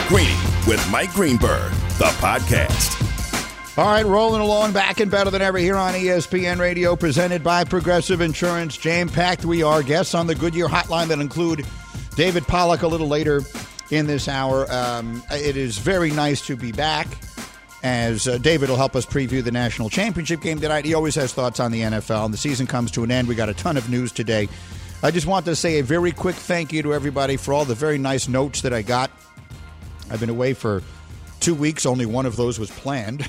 Greeny with Mike Greenberg, the podcast. All right, rolling along back and better than ever here on ESPN Radio, presented by Progressive Insurance. Jam-packed we are. Guests on the Goodyear Hotline that include David Pollack a little later in this hour. It is very nice to be back, as David will help us preview the national championship game tonight. He always has thoughts on the NFL, and the season comes to an end. We got a ton of news today. I just want to say a very quick thank you to everybody for all the very nice notes that I got. I've been away for 2 weeks. Only one of those was planned.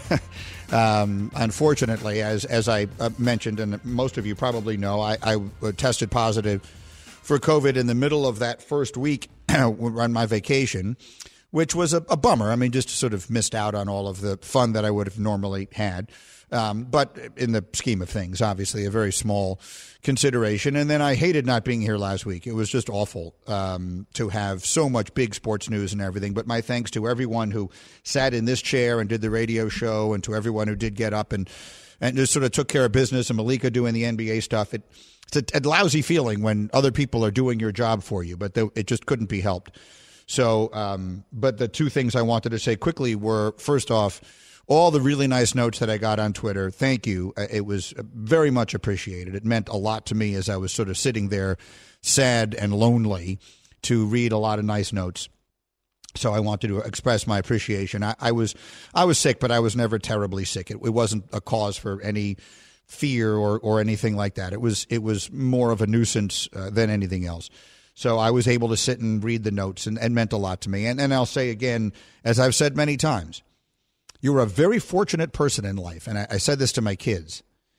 Unfortunately, as I mentioned, and most of you probably know, I tested positive for COVID in the middle of that first week on my vacation, which was a bummer. I mean, just sort of missed out on all of the fun that I would have normally had. But in the scheme of things, obviously, a very small consideration. And then I hated not being here last week. It was just awful to have so much big sports news and everything. But my thanks to everyone who sat in this chair and did the radio show, and to everyone who did get up and just sort of took care of business, and Malika doing the NBA stuff. It's a lousy feeling when other people are doing your job for you, but it just couldn't be helped. So, but the two things I wanted to say quickly were, first off, all the really nice notes that I got on Twitter. Thank you. It was very much appreciated. It meant a lot to me as I was sort of sitting there sad and lonely to read a lot of nice notes. So I wanted to express my appreciation. I was sick, but I was never terribly sick. It wasn't a cause for any fear or anything like that. It was more of a nuisance than anything else. So I was able to sit and read the notes, and meant a lot to me. And I'll say again, as I've said many times, you're a very fortunate person in life. And I said this to my kids.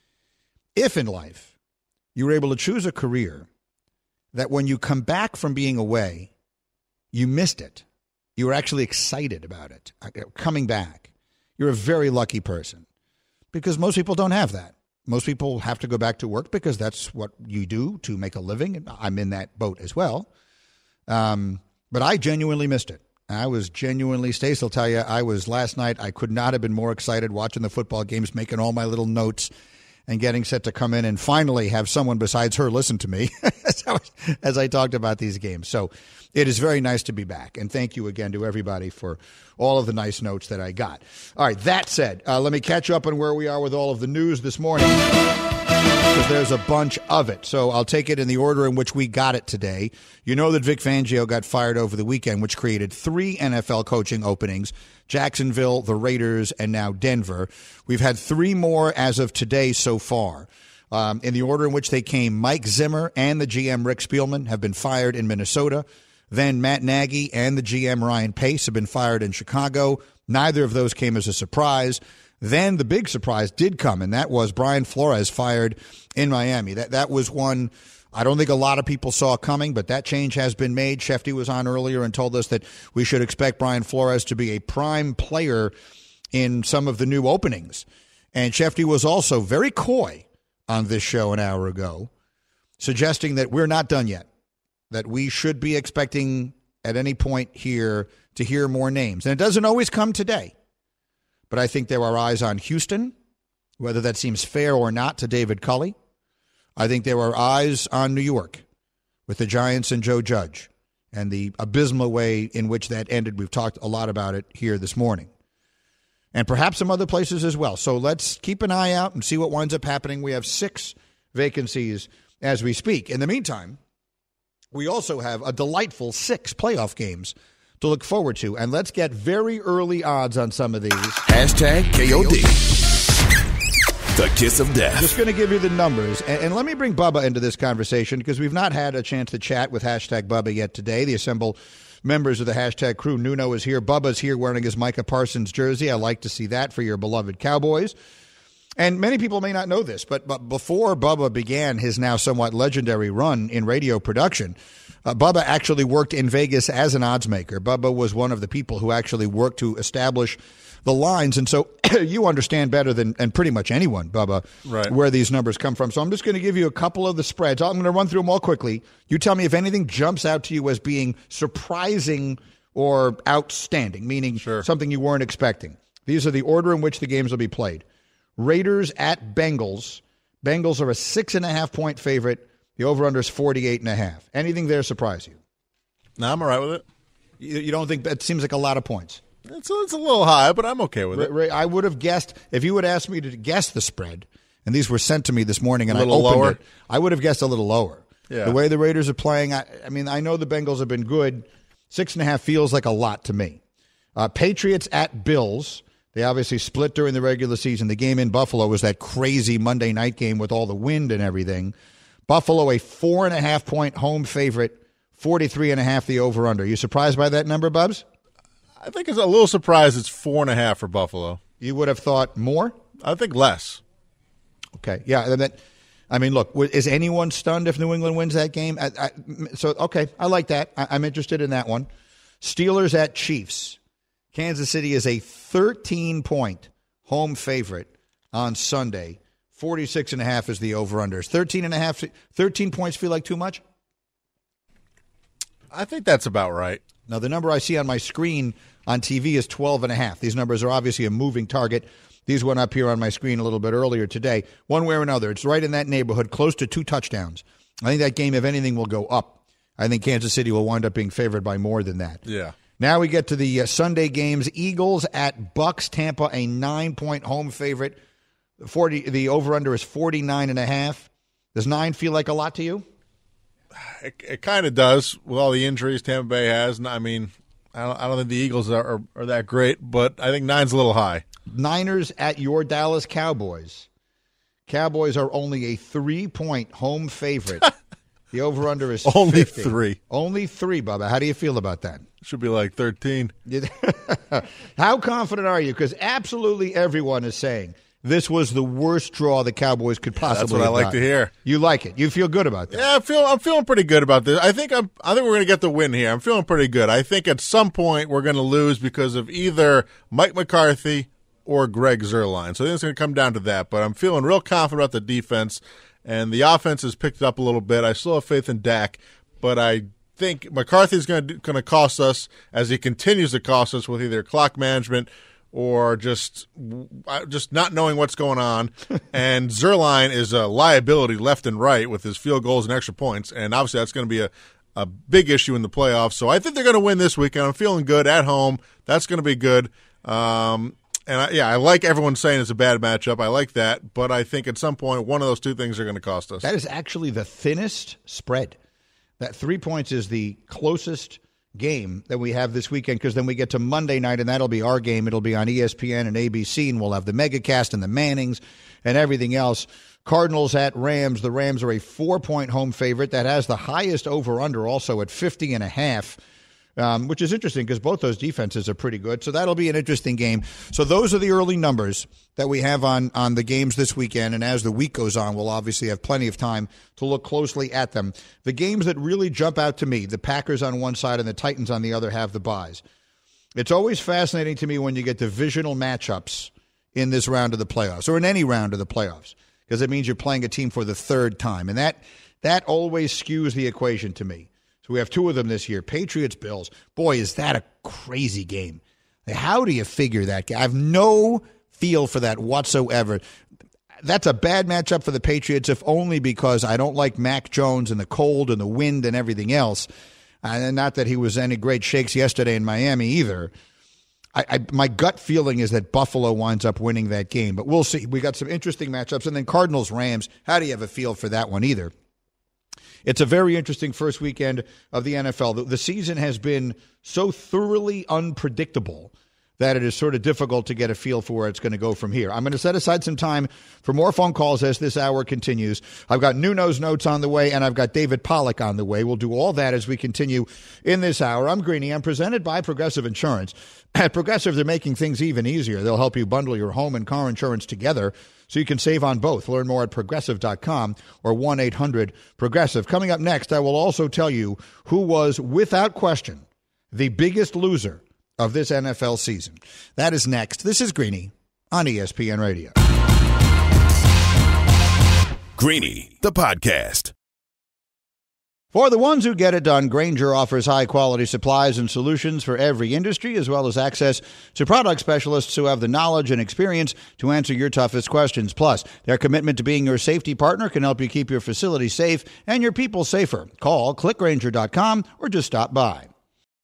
If in life you were able to choose a career that when you come back from being away, you missed it, you were actually excited about it, coming back, you're a very lucky person, because most people don't have that. Most people have to go back to work because that's what you do to make a living. I'm in that boat as well. But I genuinely missed it. I was genuinely, Stacey will tell you, last night, I could not have been more excited watching the football games, making all my little notes and getting set to come in and finally have someone besides her listen to me as I talked about these games. So it is very nice to be back. And thank you again to everybody for all of the nice notes that I got. All right, that said, let me catch up on where we are with all of the news this morning, because there's a bunch of it. So I'll take it in the order in which we got it today. You know that Vic Fangio got fired over the weekend, which created 3 NFL coaching openings: Jacksonville, the Raiders, and now Denver. We've had 3 more as of today so far. In the order in which they came, Mike Zimmer and the GM Rick Spielman have been fired in Minnesota. Then Matt Nagy and the GM Ryan Pace have been fired in Chicago. Neither of those came as a surprise. Then the big surprise did come, and that was Brian Flores fired in Miami. That was one I don't think a lot of people saw coming, but that change has been made. Shefty was on earlier and told us that we should expect Brian Flores to be a prime player in some of the new openings. And Shefty was also very coy on this show an hour ago, suggesting that we're not done yet, that we should be expecting at any point here to hear more names. And it doesn't always come today. But I think there are eyes on Houston, whether that seems fair or not to David Culley. I think there are eyes on New York with the Giants and Joe Judge and the abysmal way in which that ended. We've talked a lot about it here this morning. And perhaps some other places as well. So let's keep an eye out and see what winds up happening. We have 6 vacancies as we speak. In the meantime, we also have a delightful 6 playoff games to look forward to. And let's get very early odds on some of these. Hashtag KOD. The kiss of death. Just going to give you the numbers. And let me bring Bubba into this conversation, because we've not had a chance to chat with Hashtag Bubba yet today. The assembled members of the Hashtag crew. Nuno is here. Bubba's here wearing his Micah Parsons jersey. I like to see that for your beloved Cowboys. And many people may not know this, but before Bubba began his now somewhat legendary run in radio production, Bubba actually worked in Vegas as an odds maker. Bubba was one of the people who actually worked to establish the lines. And so you understand better than pretty much anyone, Bubba, right, where these numbers come from. So I'm just going to give you a couple of the spreads. I'm going to run through them all quickly. You tell me if anything jumps out to you as being surprising or outstanding, meaning something you weren't expecting. These are the order in which the games will be played. Raiders at Bengals. Bengals are a 6.5-point favorite. The over-under is 48.5. Anything there surprise you? No, I'm all right with it. You don't think that seems like a lot of points? It's a little high, but I'm okay with it. I would have guessed, if you would ask me to guess the spread, and these were sent to me this morning and I opened lower? it, I would have guessed a little lower. Yeah. The way the Raiders are playing, I know the Bengals have been good. 6.5 feels like a lot to me. Patriots at Bills. They obviously split during the regular season. The game in Buffalo was that crazy Monday night game with all the wind and everything. Buffalo, a 4.5-point home favorite, 43.5 the over-under. You surprised by that number, Bubs? I think it's a little surprised it's 4.5 for Buffalo. You would have thought more? I think less. Okay, yeah. Look, is anyone stunned if New England wins that game? Okay, I like that. I'm interested in that one. Steelers at Chiefs. Kansas City is a 13-point home favorite on Sunday. 46.5 is the over-unders. 13 points feel like too much? I think that's about right. Now, the number I see on my screen on TV is 12.5. These numbers are obviously a moving target. These went up here on my screen a little bit earlier today. One way or another, it's right in that neighborhood, close to 2 touchdowns. I think that game, if anything, will go up. I think Kansas City will wind up being favored by more than that. Yeah. Now we get to the Sunday games. Eagles at Bucks. Tampa, a 9-point home favorite. The over-under is 49.5. Does 9 feel like a lot to you? It kind of does with all the injuries Tampa Bay has. I don't think the Eagles are that great, but I think 9's a little high. Niners at your Dallas Cowboys. Cowboys are only a 3-point home favorite. The over-under is only 50. 3. Only 3, Bubba. How do you feel about that? Should be like 13. How confident are you? Because absolutely everyone is saying this was the worst draw the Cowboys could possibly have. That's what I like to hear. You like it. You feel good about that. Yeah, I'm feeling pretty good about this. I think we're going to get the win here. I'm feeling pretty good. I think at some point we're going to lose because of either Mike McCarthy or Greg Zuerlein. So I think it's going to come down to that. But I'm feeling real confident about the defense, and the offense has picked it up a little bit. I still have faith in Dak, but I think McCarthy's going to cost us as he continues to cost us with either clock management or just not knowing what's going on. And Zuerlein is a liability left and right with his field goals and extra points, and obviously that's going to be a big issue in the playoffs. So I think they're going to win this weekend. I'm feeling good at home. That's going to be good. I like everyone saying it's a bad matchup. I like that, but I think at some point one of those two things are going to cost us. That is actually the thinnest spread. That 3 points is the closest game that we have this weekend, because then we get to Monday night, and that'll be our game. It'll be on ESPN and ABC, and we'll have the MegaCast and the Mannings and everything else. Cardinals at Rams. The Rams are a 4-point home favorite. That has the highest over-under also at 50.5. Which is interesting because both those defenses are pretty good. So that'll be an interesting game. So those are the early numbers that we have on the games this weekend. And as the week goes on, we'll obviously have plenty of time to look closely at them. The games that really jump out to me, the Packers on one side and the Titans on the other, have the byes. It's always fascinating to me when you get divisional matchups in this round of the playoffs, or in any round of the playoffs, because it means you're playing a team for the third time. And that always skews the equation to me. So we have 2 of them this year. Patriots-Bills. Boy, is that a crazy game. How do you figure that game? I have no feel for that whatsoever. That's a bad matchup for the Patriots, if only because I don't like Mac Jones and the cold and the wind and everything else. And not that he was any great shakes yesterday in Miami either. My gut feeling is that Buffalo winds up winning that game. But we'll see. We got some interesting matchups. And then Cardinals-Rams. How do you have a feel for that one either? It's a very interesting first weekend of the NFL. The season has been so thoroughly unpredictable that it is sort of difficult to get a feel for where it's going to go from here. I'm going to set aside some time for more phone calls as this hour continues. I've got Nuno's notes on the way, and I've got David Pollack on the way. We'll do all that as we continue in this hour. I'm Greeny. I'm presented by Progressive Insurance. At Progressive, they're making things even easier. They'll help you bundle your home and car insurance together so you can save on both. Learn more at Progressive.com or 1-800-PROGRESSIVE. Coming up next, I will also tell you who was, without question, the biggest loser of this NFL season. That is next. This is Greeny on ESPN Radio. Greeny, the podcast. For the ones who get it done, Grainger offers high-quality supplies and solutions for every industry, as well as access to product specialists who have the knowledge and experience to answer your toughest questions. Plus, their commitment to being your safety partner can help you keep your facility safe and your people safer. Call, click Grainger.com, or just stop by.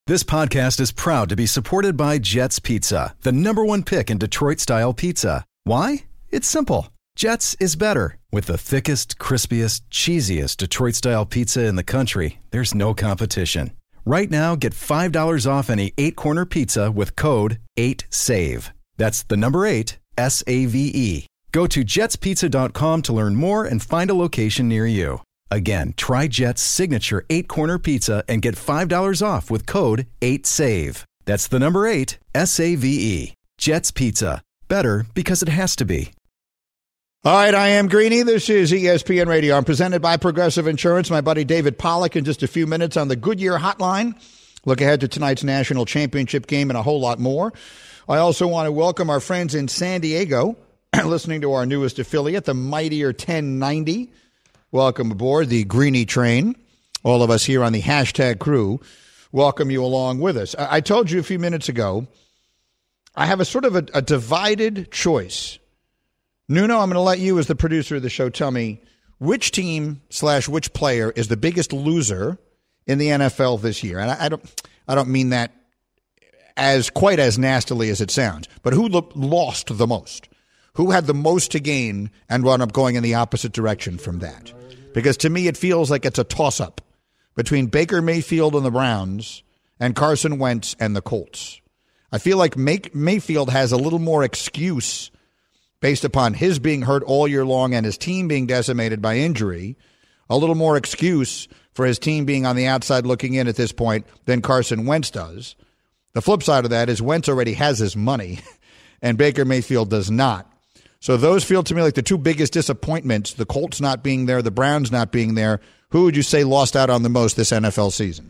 This podcast is proud to be supported by Jets Pizza, the #1 pick in Detroit-style pizza. Why? It's simple. Jets is better. With the thickest, crispiest, cheesiest Detroit-style pizza in the country, there's no competition. Right now, get $5 off any 8-corner pizza with code 8SAVE. That's the number 8, SAVE. Go to jetspizza.com to learn more and find a location near you. Again, try Jet's signature 8-corner pizza and get $5 off with code 8SAVE. That's the number 8, SAVE. Jet's Pizza. Better because it has to be. All right, I am Greeny. This is ESPN Radio. I'm presented by Progressive Insurance. My buddy David Pollack in just a few minutes on the Goodyear Hotline. Look ahead to tonight's national championship game and a whole lot more. I also want to welcome our friends in San Diego listening to our newest affiliate, the Mightier 1090. Welcome aboard the Greeny train. All of us here on the hashtag crew welcome you along with us. I told you a few minutes ago, I have a sort of a divided choice. Nuno, I'm going to let you as the producer of the show tell me which team / which player is the biggest loser in the NFL this year. And I don't mean that as quite as nastily as it sounds, but who lost the most? Who had the most to gain and wound up going in the opposite direction from that? Because to me, it feels like it's a toss-up between Baker Mayfield and the Browns and Carson Wentz and the Colts. I feel like Mayfield has a little more excuse based upon his being hurt all year long and his team being decimated by injury, a little more excuse for his team being on the outside looking in at this point than Carson Wentz does. The flip side of that is Wentz already has his money and Baker Mayfield does not. So those feel to me like the two biggest disappointments, the Colts not being there, the Browns not being there. Who would you say lost out on the most this NFL season?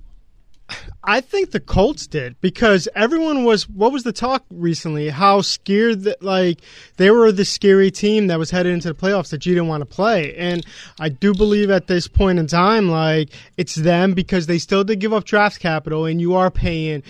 I think the Colts did because everyone was, what was the talk recently? How scared that, like, they were the scary team that was headed into the playoffs that you didn't want to play. And I do believe at this point in time, like, it's them because they still did give up draft capital and you are paying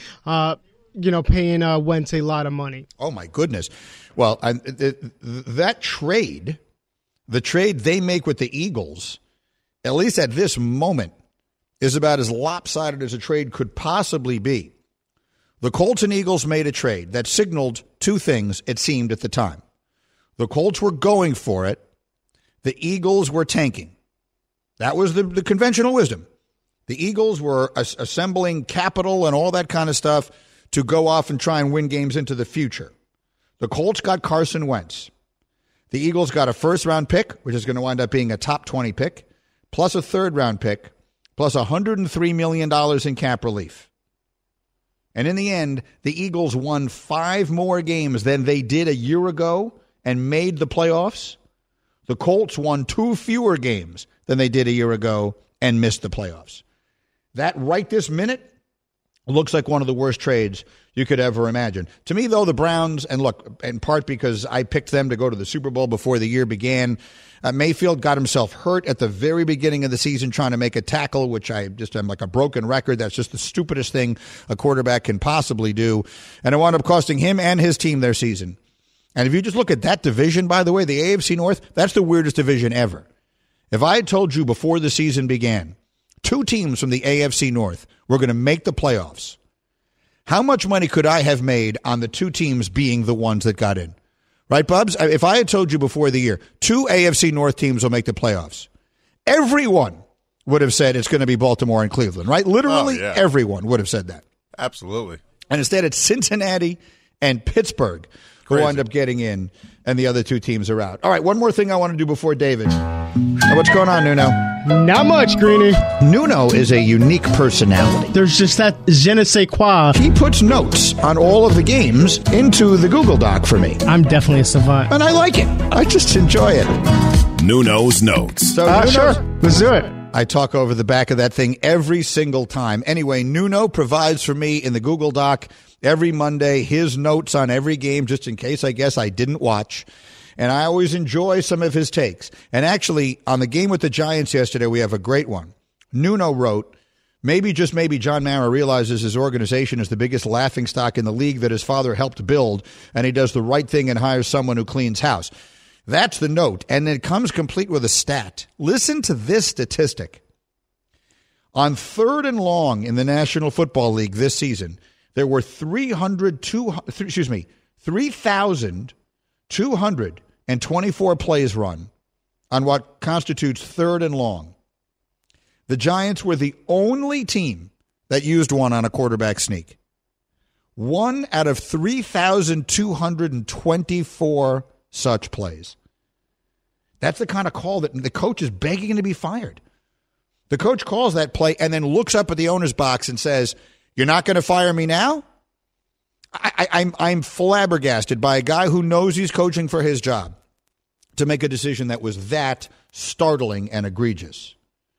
Wentz a lot of money. Oh, my goodness. Well, that trade, the trade they make with the Eagles, at least at this moment, is about as lopsided as a trade could possibly be. The Colts and Eagles made a trade that signaled two things, it seemed, at the time. The Colts were going for it. The Eagles were tanking. That was the conventional wisdom. The Eagles were assembling capital and all that kind of stuff to go off and try and win games into the future. The Colts got Carson Wentz. The Eagles got a first-round pick, which is going to wind up being a top 20 pick, plus a third-round pick, plus $103 million in cap relief. And in the end, the Eagles won 5 more games than they did a year ago and made the playoffs. The Colts won 2 fewer games than they did a year ago and missed the playoffs. That right this minute looks like one of the worst trades you could ever imagine. To me, though, the Browns, and look, in part because I picked them to go to the Super Bowl before the year began, Mayfield got himself hurt at the very beginning of the season trying to make a tackle, which I'm like a broken record. That's just the stupidest thing a quarterback can possibly do. And it wound up costing him and his team their season. And if you just look at that division, by the way, the AFC North, that's the weirdest division ever. If I had told you before the season began, 2 teams from the AFC North were going to make the playoffs, how much money could I have made on the 2 teams being the ones that got in? Right, Bubs? If I had told you before the year, 2 AFC North teams will make the playoffs, everyone would have said it's going to be Baltimore and Cleveland, right? Literally everyone would have said that. Absolutely. And instead it's Cincinnati and Pittsburgh who wind up getting in, and the other 2 teams are out. All right, one more thing I want to do before David. What's going on, Nuno? Not much, Greeny. Nuno is a unique personality. There's just that je ne sais quoi. He puts notes on all of the games into the Google Doc for me. I'm definitely a savant. And I like it. I just enjoy it. Nuno's Notes. So, sure. Let's do it. I talk over the back of that thing every single time. Anyway, Nuno provides for me in the Google Doc every Monday his notes on every game, just in case I guess I didn't watch. And I always enjoy some of his takes. And actually, on the game with the Giants yesterday, we have a great one. Nuno wrote, maybe, just maybe, John Mara realizes his organization is the biggest laughingstock in the league that his father helped build, and he does the right thing and hires someone who cleans house. That's the note. And it comes complete with a stat. Listen to this statistic. On 3rd and long in the National Football League this season, there were 3,224 plays run on what constitutes 3rd and long. The Giants were the only team that used one on a quarterback sneak. 1 out of 3,224 such plays. That's the kind of call that the coach is begging to be fired. The coach calls that play and then looks up at the owner's box and says, "You're not going to fire me now?" I'm flabbergasted by a guy who knows he's coaching for his job to make a decision that was that startling and egregious.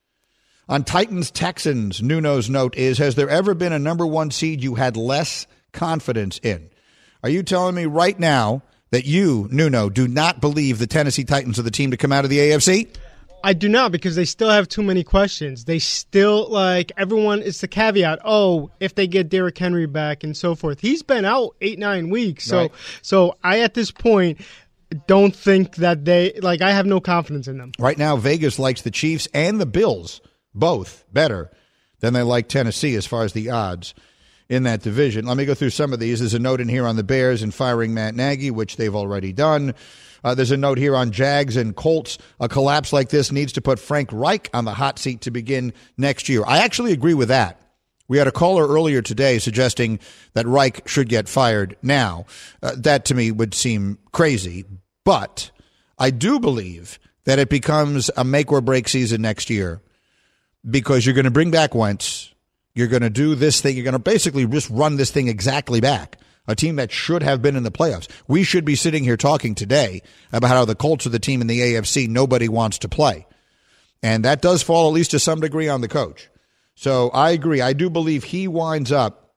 On Titans-Texans, Nuno's note is, has there ever been a number 1 seed you had less confidence in? Are you telling me right now that you, Nuno, do not believe the Tennessee Titans are the team to come out of the AFC? I do not, because they still have too many questions. They still, everyone, it's the caveat, if they get Derrick Henry back and so forth. He's been out 8-9 weeks. Right. So I, at this point, don't think that I have no confidence in them. Right now, Vegas likes the Chiefs and the Bills both better than they like Tennessee as far as the odds in that division. Let me go through some of these. There's a note in here on the Bears and firing Matt Nagy, which they've already done. There's a note here on Jags and Colts. A collapse like this needs to put Frank Reich on the hot seat to begin next year. I actually agree with that. We had a caller earlier today suggesting that Reich should get fired now. That to me would seem crazy. But I do believe that it becomes a make or break season next year, because you're going to bring back Wentz. You're going to do this thing. You're going to basically just run this thing exactly back. A team that should have been in the playoffs. We should be sitting here talking today about how the Colts are the team in the AFC nobody wants to play. And that does fall at least to some degree on the coach. So I agree. I do believe he winds up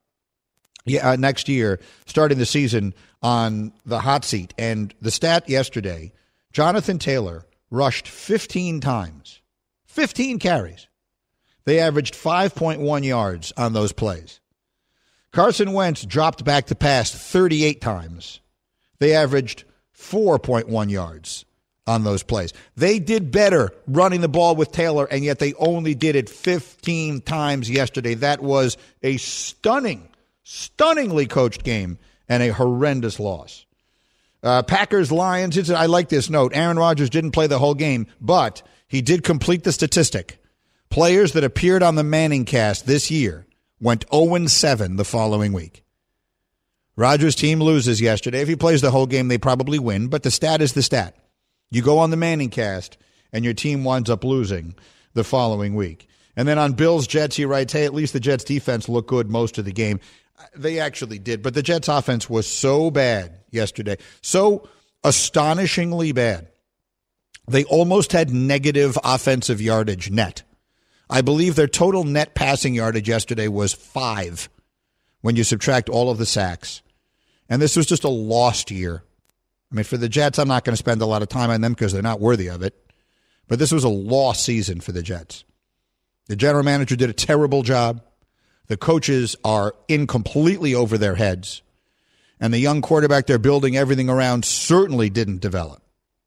next year, starting the season on the hot seat. And the stat yesterday, Jonathan Taylor rushed 15 times. 15 carries. They averaged 5.1 yards on those plays. Carson Wentz dropped back to pass 38 times. They averaged 4.1 yards on those plays. They did better running the ball with Taylor, and yet they only did it 15 times yesterday. That was a stunningly coached game and a horrendous loss. Packers-Lions, I like this note. Aaron Rodgers didn't play the whole game, but he did complete the statistic. Players that appeared on the Manning cast this year went 0-7 the following week. Rodgers' team loses yesterday. If he plays the whole game, they probably win, but the stat is the stat. You go on the Manning cast, and your team winds up losing the following week. And then on Bills-Jets, he writes, hey, at least the Jets' defense looked good most of the game. They actually did, but the Jets' offense was so bad yesterday, so astonishingly bad. They almost had negative offensive yardage net. I believe their total net passing yardage yesterday was 5 when you subtract all of the sacks. And this was just a lost year. I mean, for the Jets, I'm not going to spend a lot of time on them because they're not worthy of it. But this was a lost season for the Jets. The general manager did a terrible job. The coaches are in completely over their heads. And the young quarterback they're building everything around certainly didn't develop.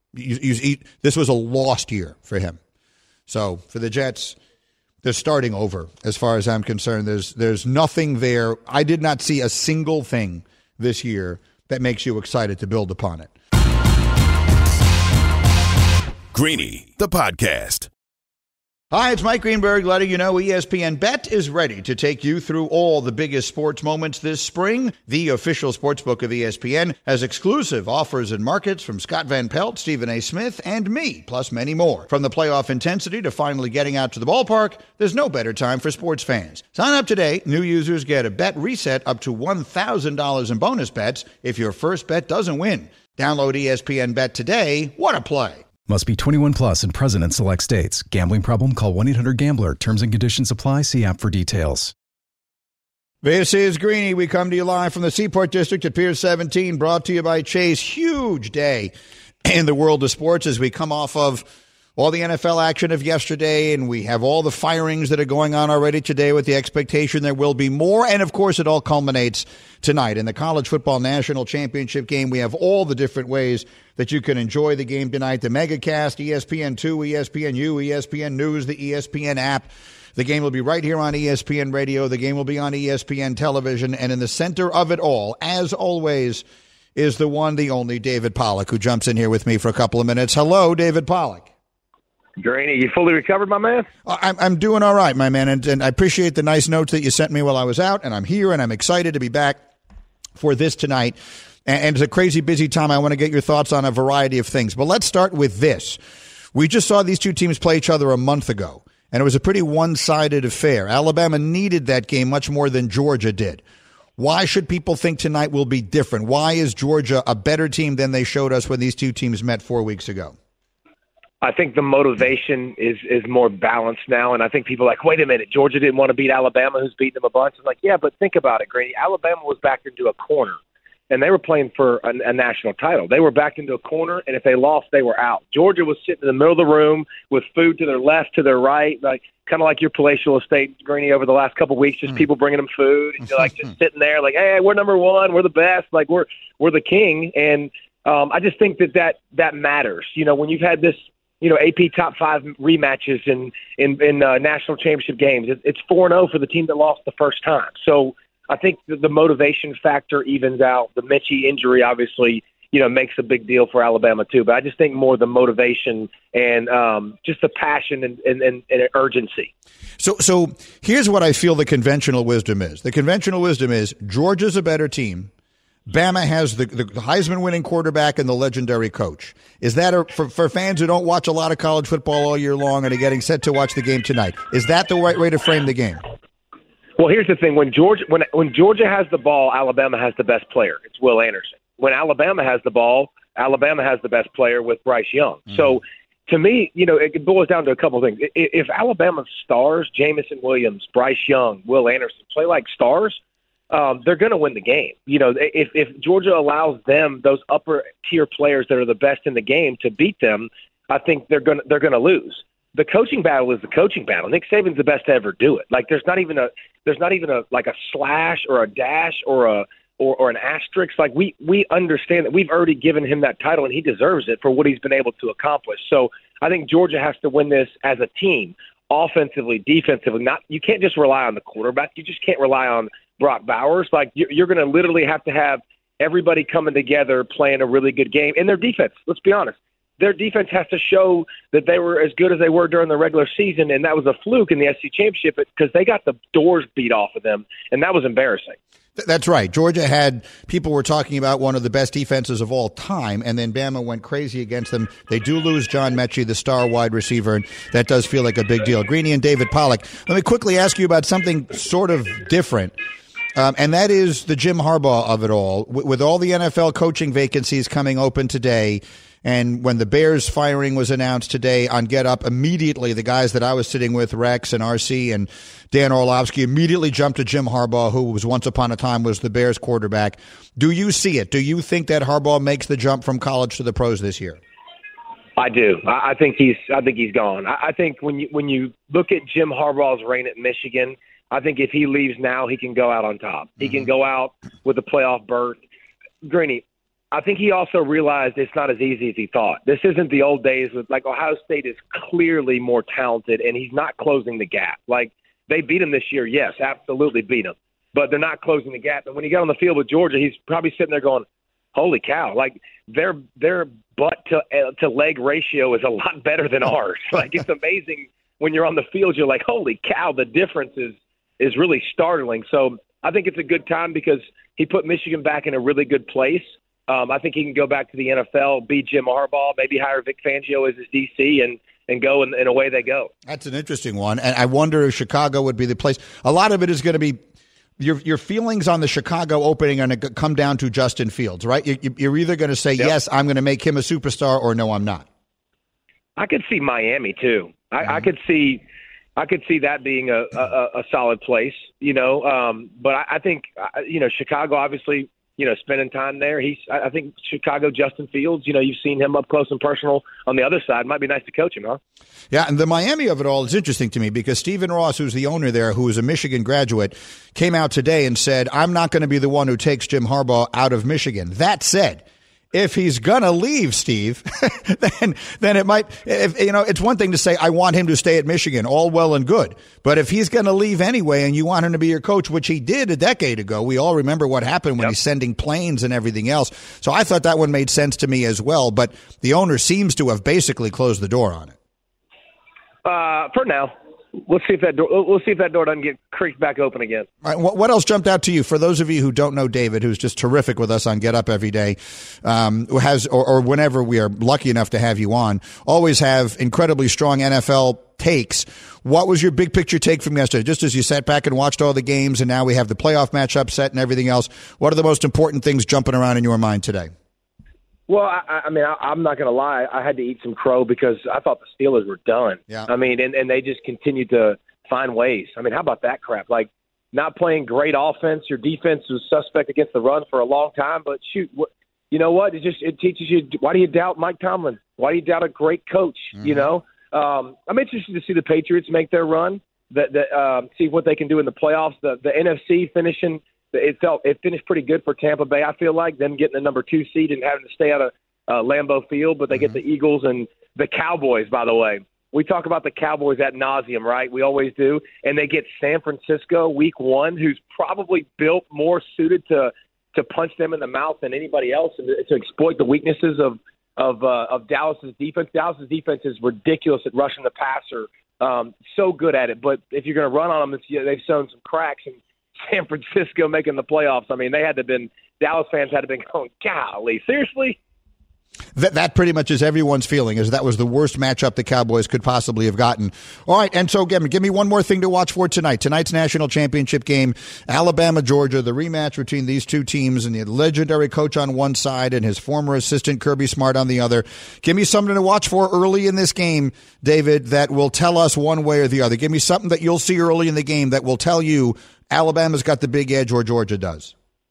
This was a lost year for him. So for the Jets, they're starting over as far as I'm concerned. There's nothing there. I did not see a single thing this year that makes you excited to build upon it. Greeny, the podcast. Hi, it's Mike Greenberg letting you know ESPN Bet is ready to take you through all the biggest sports moments this spring. The official sportsbook of ESPN has exclusive offers and markets from Scott Van Pelt, Stephen A. Smith, and me, plus many more. From the playoff intensity to finally getting out to the ballpark, there's no better time for sports fans. Sign up today. New users get a bet reset up to $1,000 in bonus bets if your first bet doesn't win. Download ESPN Bet today. What a play. Must be 21 plus and present in select states. Gambling problem? Call 1-800-GAMBLER. Terms and conditions apply. See app for details. This is Greeny. We come to you live from the Seaport District at Pier 17, brought to you by Chase. Huge day in the world of sports as we come off of all the NFL action of yesterday, and we have all the firings that are going on already today with the expectation there will be more. And, of course, it all culminates tonight in the College Football National Championship game. We have all the different ways that you can enjoy the game tonight. The MegaCast, ESPN2, ESPNU, ESPN News, the ESPN app, The game will be right here on ESPN Radio. The game will be on ESPN Television. And in the center of it all, as always, is the one, the only David Pollack, who jumps in here with me for a couple of minutes. Hello, David Pollack. Greeny, you fully recovered, my man? I'm doing all right, my man, and I appreciate the nice notes that you sent me while I was out, and I'm here, and I'm excited to be back for this tonight. And it's a crazy busy time. I want to get your thoughts on a variety of things. But let's start with this. We just saw these two teams play each other a month ago, and it was a pretty one-sided affair. Alabama needed that game much more than Georgia did. Why should people think tonight will be different? Why is Georgia a better team than they showed us when these two teams met 4 weeks ago? I think the motivation is more balanced now, and I think people are like, wait a minute, Georgia didn't want to beat Alabama, who's beaten them a bunch. I'm like, yeah, but think about it, Greeny. Alabama was backed into a corner, and they were playing for a national title. They were backed into a corner, and if they lost, they were out. Georgia was sitting in the middle of the room with food to their left, to their right, like kind of like your palatial estate, Greeny, over the last couple of weeks, just people bringing them food, and you're like just sitting there like, hey, we're number one, we're the best, like we're the king, and I just think that matters. You know, when you've had this, AP top 5 rematches in national championship games. It's 4-0 for the team that lost the first time. So I think the motivation factor evens out. The Mechie injury obviously, makes a big deal for Alabama too. But I just think more the motivation and just the passion and urgency. So here's what I feel the conventional wisdom is. The conventional wisdom is Georgia's a better team. Bama has the Heisman-winning quarterback and the legendary coach. Is that for fans who don't watch a lot of college football all year long and are getting set to watch the game tonight? Is that the right way to frame the game? Well, here's the thing: when Georgia has the ball, Alabama has the best player. It's Will Anderson. When Alabama has the ball, Alabama has the best player with Bryce Young. Mm-hmm. So, to me, it boils down to a couple of things. If Alabama's stars, Jamison Williams, Bryce Young, Will Anderson, play like stars, they're going to win the game. If Georgia allows them, those upper tier players that are the best in the game, to beat them, I think they're going to lose. The coaching battle is the coaching battle. Nick Saban's the best to ever do it. Like there's not even a slash or a dash or an asterisk. Like we understand that we've already given him that title and he deserves it for what he's been able to accomplish. So I think Georgia has to win this as a team, offensively, defensively. You can't just rely on the quarterback. You just can't rely on Brock Bowers. Like you're going to literally have to have everybody coming together playing a really good game. And their defense, let's be honest, their defense has to show that they were as good as they were during the regular season, and that was a fluke in the SEC championship because they got the doors beat off of them, and that was embarrassing. That's right. Georgia had people were talking about one of the best defenses of all time, and then Bama went crazy against them. They do lose John Mechie, the star wide receiver, and that does feel like a big deal. Greeny and David Pollack, let me quickly ask you about something sort of different. And that is the Jim Harbaugh of it all. With all the NFL coaching vacancies coming open today, and when the Bears firing was announced today on Get Up, immediately the guys that I was sitting with, Rex and RC and Dan Orlovsky, immediately jumped to Jim Harbaugh, who was once upon a time was the Bears quarterback. Do you see it? Do you think that Harbaugh makes the jump from college to the pros this year? I do. I think he's gone. I think when you look at Jim Harbaugh's reign at Michigan, I think if he leaves now, he can go out on top. He can go out with a playoff berth. Greeny, I think he also realized it's not as easy as he thought. This isn't the old days with Ohio State is clearly more talented, and he's not closing the gap. Like they beat him this year, yes, absolutely beat him, but they're not closing the gap. And when he got on the field with Georgia, he's probably sitting there going, "Holy cow!" Like their butt to leg ratio is a lot better than ours. Like it's amazing when you're on the field. You're like, "Holy cow!" The difference is really startling. So I think it's a good time because he put Michigan back in a really good place. I think he can go back to the NFL, be Jim Harbaugh, maybe hire Vic Fangio as his DC and go, and away they go. That's an interesting one. And I wonder if Chicago would be the place. A lot of it is going to be your feelings on the Chicago opening are going to come down to Justin Fields, right? You're either going to say, yes, I'm going to make him a superstar, or no, I'm not. I could see Miami, too. I could see that being a solid place, but I think, Chicago, obviously, spending time there. I think Chicago, Justin Fields, you've seen him up close and personal on the other side. Might be nice to coach him, huh? Yeah, and the Miami of it all is interesting to me because Stephen Ross, who's the owner there, who is a Michigan graduate, came out today and said, I'm not going to be the one who takes Jim Harbaugh out of Michigan. That said, if he's gonna leave, Steve, then it might. It's one thing to say I want him to stay at Michigan, all well and good. But if he's gonna leave anyway, and you want him to be your coach, which he did a decade ago, we all remember what happened when he's sending planes and everything else. So I thought that one made sense to me as well. But the owner seems to have basically closed the door on it. For now. We'll see if that door doesn't get creaked back open again. All right, what else jumped out to you? For those of you who don't know David, who's just terrific with us on Get Up every day, who has or whenever we are lucky enough to have you on, always have incredibly strong NFL takes. What was your big picture take from yesterday? Just as you sat back and watched all the games, and now we have the playoff matchup set and everything else. What are the most important things jumping around in your mind today? Well, I'm not going to lie. I had to eat some crow because I thought the Steelers were done. Yeah. And they just continued to find ways. How about that crap? Like, not playing great offense. Your defense was suspect against the run for a long time. But, shoot, you know what? It teaches you, why do you doubt Mike Tomlin? Why do you doubt a great coach, I'm interested to see the Patriots make their run, see what they can do in the playoffs. The NFC finishing – it finished pretty good for Tampa Bay, I feel like, them getting the number 2 seed and having to stay out of Lambeau Field, but they get the Eagles and the Cowboys, by the way. We talk about the Cowboys ad nauseum, right? We always do. And they get San Francisco week 1, who's probably built more suited to punch them in the mouth than anybody else and to exploit the weaknesses of Dallas's defense. Dallas's defense is ridiculous at rushing the passer, so good at it. But if you're going to run on them, they've shown some cracks. And San Francisco making the playoffs, Dallas fans had to been going, golly, seriously? That pretty much is everyone's feeling, is that was the worst matchup the Cowboys could possibly have gotten. All right, and so give me one more thing to watch for tonight. Tonight's national championship game, Alabama-Georgia, the rematch between these two teams and the legendary coach on one side and his former assistant Kirby Smart on the other. Give me something to watch for early in this game, David, that will tell us one way or the other. Give me something that you'll see early in the game that will tell you Alabama's got the big edge or Georgia does.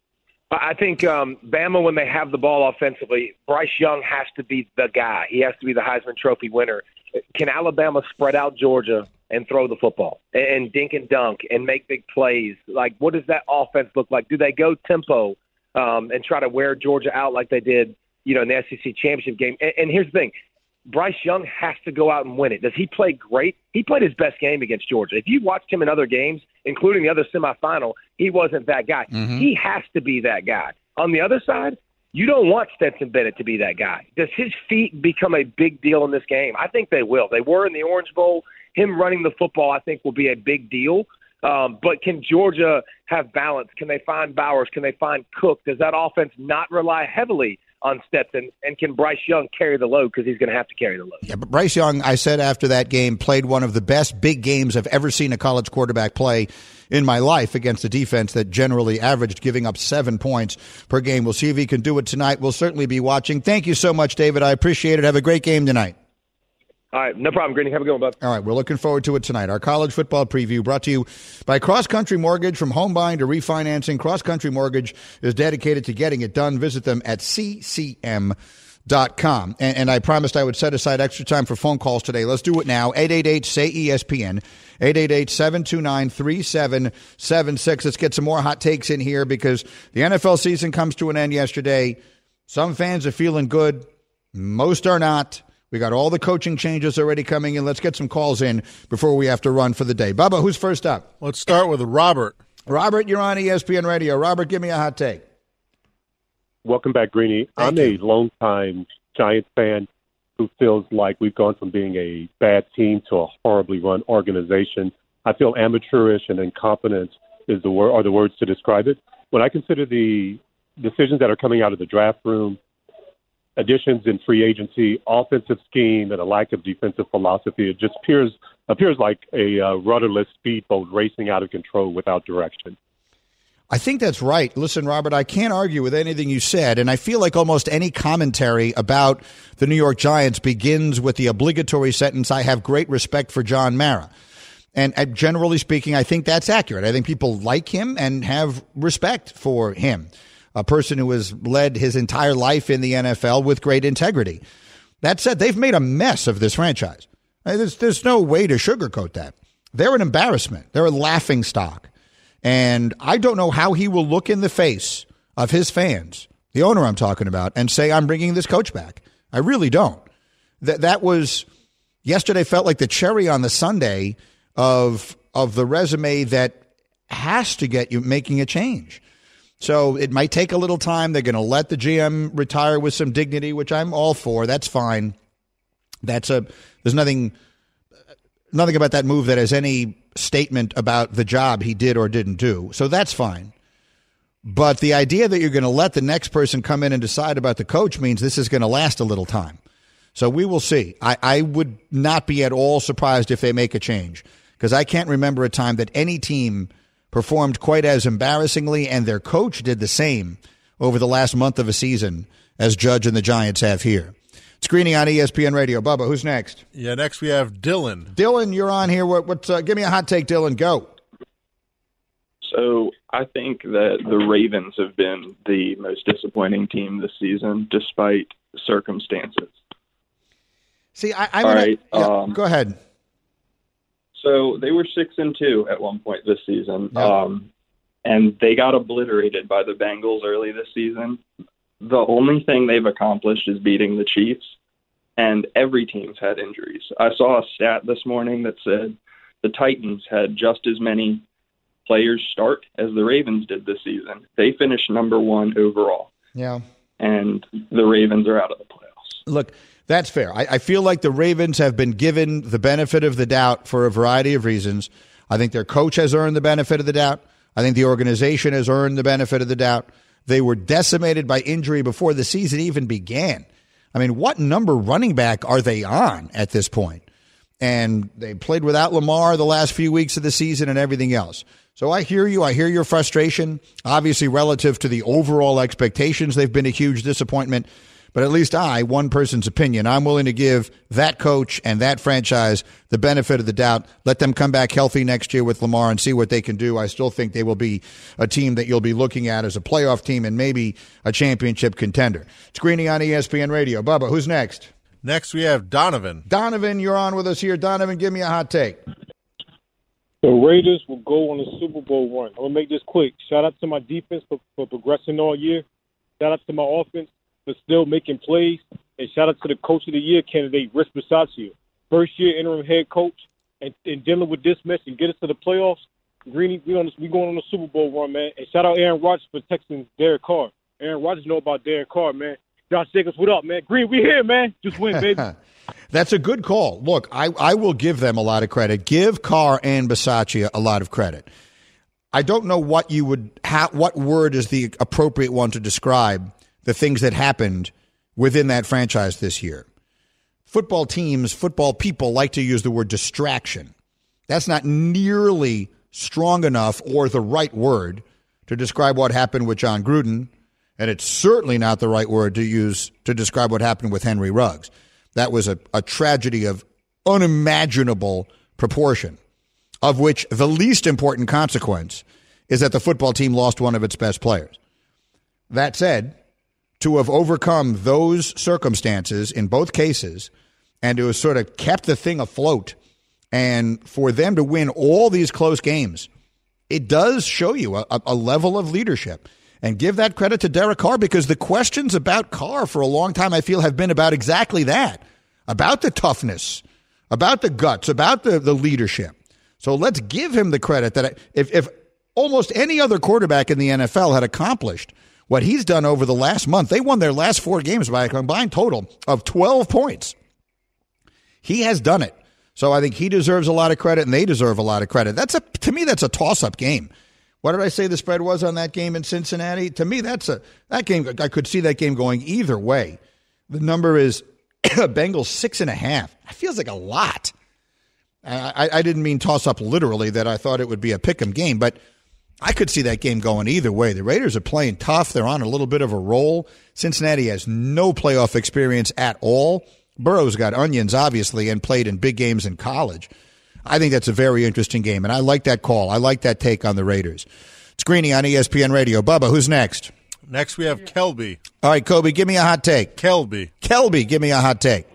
I think Bama, when they have the ball offensively, Bryce Young has to be the guy. He has to be the Heisman Trophy winner. Can Alabama spread out Georgia and throw the football and dink and dunk and make big plays? Like, what does that offense look like? Do they go tempo and try to wear Georgia out like they did, in the SEC championship game? And here's the thing. Bryce Young has to go out and win it. Does he play great? He played his best game against Georgia. If you watched him in other games, including the other semifinal, he wasn't that guy. Mm-hmm. He has to be that guy. On the other side, you don't want Stetson Bennett to be that guy. Does his feet become a big deal in this game? I think they will. They were in the Orange Bowl. Him running the football, I think, will be a big deal. But can Georgia have balance? Can they find Bowers? Can they find Cook? Does that offense not rely heavily on Stetson, and can Bryce Young carry the load, because he's going to have to carry the load? Yeah, but Bryce Young, I said after that game, played one of the best big games I've ever seen a college quarterback play in my life against a defense that generally averaged giving up 7 points per game. We'll see if he can do it tonight. We'll certainly be watching. Thank you so much, David. I appreciate it. Have a great game tonight. All right, no problem, Greeny. Have a good one, bud. All right, we're looking forward to it tonight. Our college football preview brought to you by Cross Country Mortgage. From home buying to refinancing, Cross Country Mortgage is dedicated to getting it done. Visit them at ccm.com. And I promised I would set aside extra time for phone calls today. Let's do it now. 888-SAY-ESPN, 888-729-3776. Let's get some more hot takes in here because the NFL season comes to an end yesterday. Some fans are feeling good. Most are not. We got all the coaching changes already coming in. Let's get some calls in before we have to run for the day. Bubba, who's first up? Let's start with Robert. Robert, you're on ESPN Radio. Robert, give me a hot take. Welcome back, Greeny. I'm a longtime Giants fan who feels like we've gone from being a bad team to a horribly run organization. I feel amateurish and incompetent are the words to describe it. When I consider the decisions that are coming out of the draft room, additions in free agency, offensive scheme, and a lack of defensive philosophy, it just appears like a rudderless speedboat racing out of control without direction. I think that's right. Listen, Robert, I can't argue with anything you said, and I feel like almost any commentary about the New York Giants begins with the obligatory sentence, I have great respect for John Mara. And generally speaking, I think that's accurate. I think people like him and have respect for him. A person who has led his entire life in the NFL with great integrity. That said, they've made a mess of this franchise. There's no way to sugarcoat that. They're an embarrassment. They're a laughingstock. And I don't know how he will look in the face of his fans the owner I'm talking about, and say, I'm bringing this coach back. I really don't. That was, yesterday felt like the cherry on the sundae of the resume that has to get you making a change. So it might take a little time. They're going to let the GM retire with some dignity, which I'm all for. That's fine. There's nothing about that move that has any statement about the job he did or didn't do. So that's fine. But the idea that you're going to let the next person come in and decide about the coach means this is going to last a little time. So we will see. I would not be at all surprised if they make a change, because I can't remember a time that any team performed quite as embarrassingly, and their coach did the same over the last month of a season as Judge and the Giants have here. It's Greeny on ESPN Radio. Bubba, who's next? Yeah, next we have Dylan. Dylan, you're on here. Give me a hot take, Dylan. Go. So I think that the Ravens have been the most disappointing team this season, despite circumstances. See, go ahead. So they were 6-2 at one point this season, and they got obliterated by the Bengals early this season. The only thing they've accomplished is beating the Chiefs, and every team's had injuries. I saw a stat this morning that said the Titans had just as many players start as the Ravens did this season. They finished number 1 overall. Yeah. And the Ravens are out of the playoffs. Look, that's fair. I feel like the Ravens have been given the benefit of the doubt for a variety of reasons. I think their coach has earned the benefit of the doubt. I think the organization has earned the benefit of the doubt. They were decimated by injury before the season even began. I mean, what number running back are they on at this point? And they played without Lamar the last few weeks of the season and everything else. So I hear you. I hear your frustration. Obviously, relative to the overall expectations, they've been a huge disappointment. But at least one person's opinion, I'm willing to give that coach and that franchise the benefit of the doubt. Let them come back healthy next year with Lamar and see what they can do. I still think they will be a team that you'll be looking at as a playoff team and maybe a championship contender. It's Greeny on ESPN Radio. Bubba, who's next? Next we have Donovan. Donovan, you're on with us here. Donovan, give me a hot take. The Raiders will go on a Super Bowl run. I'm going to make this quick. Shout out to my defense for progressing all year. Shout out to my offense for still making plays. And shout out to the Coach of the Year candidate, Rich Bisaccia. First year interim head coach and dealing with this mess and get us to the playoffs. Greeny, we going on a Super Bowl run, man. And shout out Aaron Rodgers for texting Derek Carr. Aaron Rodgers know about Derek Carr, man. Josh Jacobs, what up, man? Green, we here, man. Just win, baby. That's a good call. Look, I will give them a lot of credit. Give Carr and Bisaccia a lot of credit. I don't know what what word is the appropriate one to describe the things that happened within that franchise this year. Football teams, football people like to use the word distraction. That's not nearly strong enough or the right word to describe what happened with John Gruden, and it's certainly not the right word to use to describe what happened with Henry Ruggs. That was a tragedy of unimaginable proportion, of which the least important consequence is that the football team lost one of its best players. That said, to have overcome those circumstances in both cases and to have sort of kept the thing afloat and for them to win all these close games, it does show you a level of leadership. And give that credit to Derek Carr, because the questions about Carr for a long time, I feel, have been about exactly that, about the toughness, about the guts, about the leadership. So let's give him the credit that if almost any other quarterback in the NFL had accomplished what he's done over the last month, they won their last 4 games by a combined total of 12 points. He has done it. So I think he deserves a lot of credit, and they deserve a lot of credit. To me, that's a toss-up game. What did I say the spread was on that game in Cincinnati? To me, that game, I could see that game going either way. The number is Bengals 6.5. That feels like a lot. I didn't mean toss up literally that I thought it would be a pick'em game, but I could see that game going either way. The Raiders are playing tough. They're on a little bit of a roll. Cincinnati has no playoff experience at all. Burrow's got onions, obviously, and played in big games in college. I think that's a very interesting game, and I like that call. I like that take on the Raiders. It's Greeny on ESPN Radio. Bubba, who's next? Next we have Kelby. All right, Kobe, give me a hot take. Kelby, give me a hot take.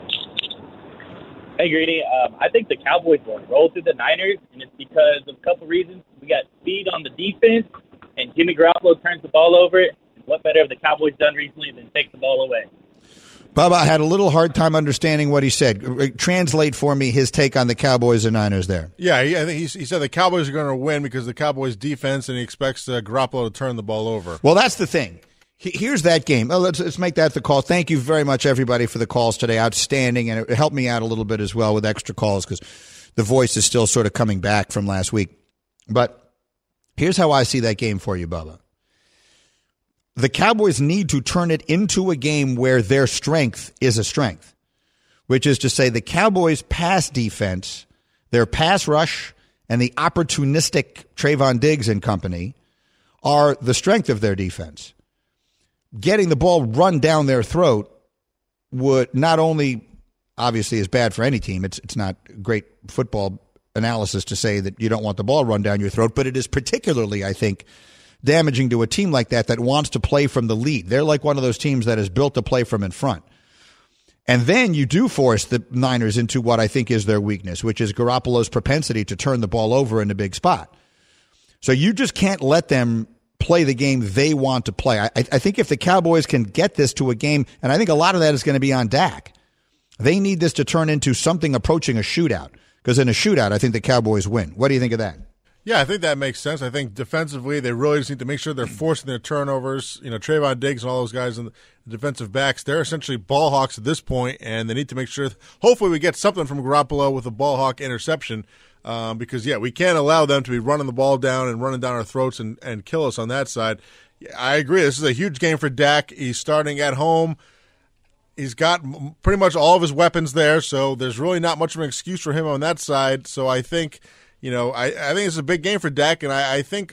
Hey, Greeny. I think the Cowboys will roll through the Niners, and it's because of a couple reasons. We got speed on the defense, and Jimmy Garoppolo turns the ball over. And what better have the Cowboys done recently than take the ball away? Bubba, I had a little hard time understanding what he said. Translate for me his take on the Cowboys and Niners there. Yeah, I think he said the Cowboys are going to win because the Cowboys' defense, and he expects Garoppolo to turn the ball over. Well, that's the thing. Here's that game. Let's make that the call. Thank you very much, everybody, for the calls today. Outstanding, and it helped me out a little bit as well with extra calls because the voice is still sort of coming back from last week. But here's how I see that game for you, Bubba. The Cowboys need to turn it into a game where their strength is a strength, which is to say the Cowboys' pass defense, their pass rush, and the opportunistic Trayvon Diggs and company are the strength of their defense. Getting the ball run down their throat would not only obviously is bad for any team. It's not great football analysis to say that you don't want the ball run down your throat, but it is particularly, I think, damaging to a team like that wants to play from the lead. They're like one of those teams that is built to play from in front. And then you do force the Niners into what I think is their weakness, which is Garoppolo's propensity to turn the ball over in a big spot. So you just can't let them play the game they want to play. I think if the Cowboys can get this to a game, and I think a lot of that is going to be on Dak, they need this to turn into something approaching a shootout. Because in a shootout, I think the Cowboys win. What do you think of that? Yeah, I think that makes sense. I think defensively, they really just need to make sure they're forcing their turnovers. You know, Trayvon Diggs and all those guys in the defensive backs, they're essentially ball hawks at this point, and they need to make sure, hopefully we get something from Garoppolo with a ball hawk interception because, yeah, we can't allow them to be running the ball down and running down our throats and kill us on that side. I agree. This is a huge game for Dak. He's starting at home. He's got pretty much all of his weapons there, so there's really not much of an excuse for him on that side. So I think, you know, I think it's a big game for Dak, and I think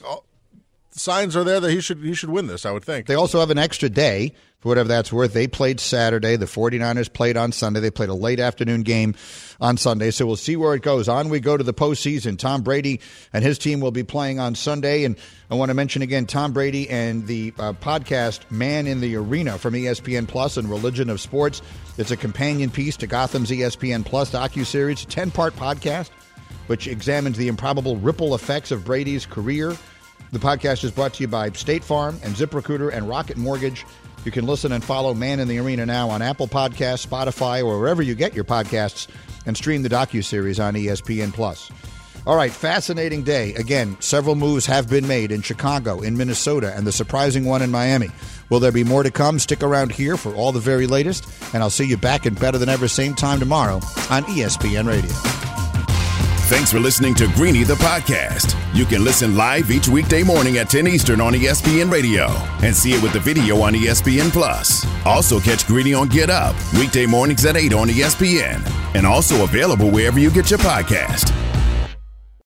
signs are there that he should win this, I would think. They also have an extra day, for whatever that's worth. They played Saturday. The 49ers played on Sunday. They played a late afternoon game on Sunday, so we'll see where it goes. On we go to the postseason. Tom Brady and his team will be playing on Sunday, and I want to mention again Tom Brady and the podcast Man in the Arena from ESPN Plus and Religion of Sports. It's a companion piece to Gotham's ESPN Plus docuseries, 10-part podcast, which examines the improbable ripple effects of Brady's career. The podcast is brought to you by State Farm and ZipRecruiter and Rocket Mortgage. You can listen and follow Man in the Arena now on Apple Podcasts, Spotify, or wherever you get your podcasts, and stream the docuseries on ESPN+. All right, fascinating day. Again, several moves have been made in Chicago, in Minnesota, and the surprising one in Miami. Will there be more to come? Stick around here for all the very latest, and I'll see you back in Better Than Ever same time tomorrow on ESPN Radio. Thanks for listening to Greeny the Podcast. You can listen live each weekday morning at 10 Eastern on ESPN Radio and see it with the video on ESPN Plus. Also catch Greeny on Get Up weekday mornings at 8 on ESPN and also available wherever you get your podcast.